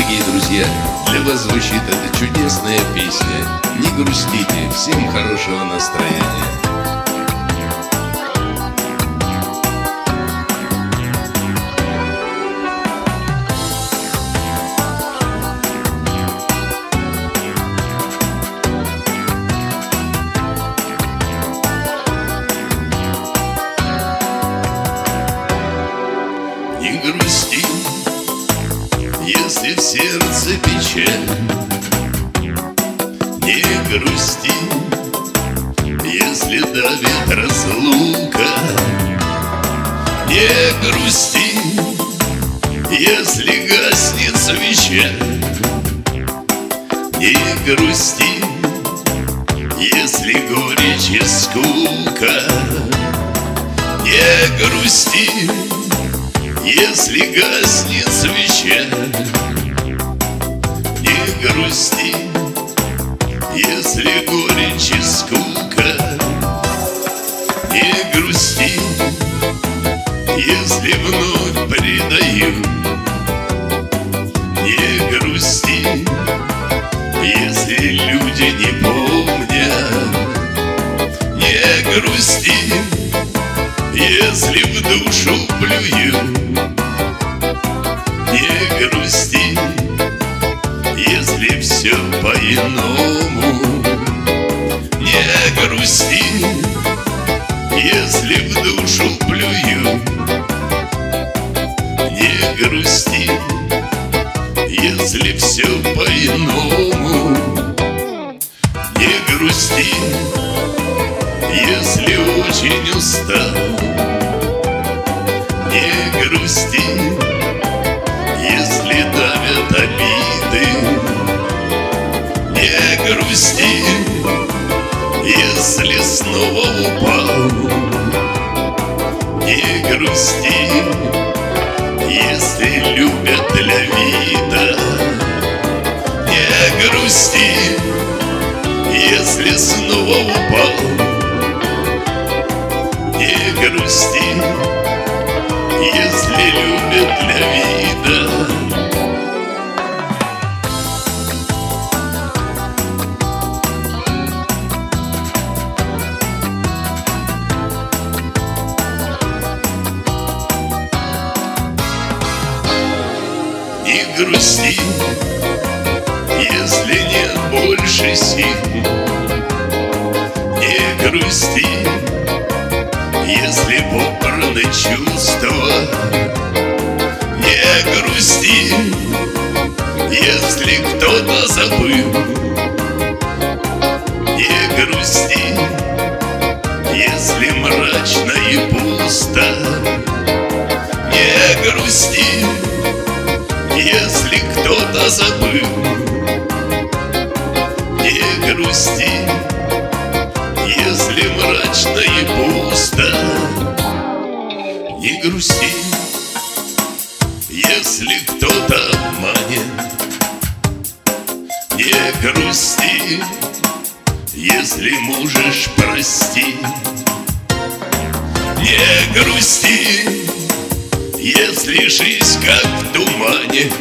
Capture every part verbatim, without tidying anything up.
Дорогие друзья, для вас звучит эта чудесная песня. Не грустите, всем хорошего настроения. Не грусти, если в сердце печаль. Не грусти, если давит разлука. Не грусти, если гаснет свеча. Не грусти, если горечь и скука. Не грусти, если гаснет свеча. Не грусти, если горечь и скука. Не грусти, если вновь предаю. Не грусти, если люди не помнят. Не грусти, если в душу плюю. Не грусти, если все по-иному. Не грусти, если в душу плюю. Не грусти, если все по-иному. Не грусти, если очень устал. Не грусти, если давят обиды. Не грусти, если снова упал. Не грусти, если любят для вида. Не грусти, если снова упал. Не грусти, если любят для вида. Не грусти, если нет больше сил. Не грусти, если попраны чувства. Не грусти, если кто-то забыл. Не грусти, если мрачно и пусто. Не грусти, если кто-то забыл. Не грусти, если мрачно и пусто. Не грусти, если кто-то обманет. Не грусти, если можешь простить. Не грусти, если жизнь как в тумане.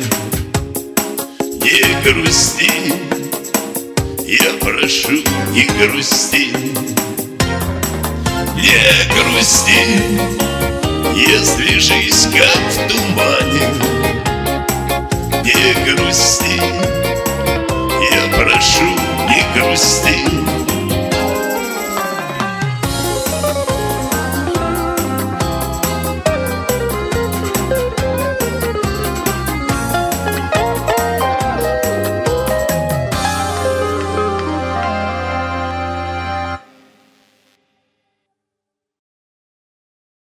Не грусти, я прошу, не грусти. Не грусти, если жизнь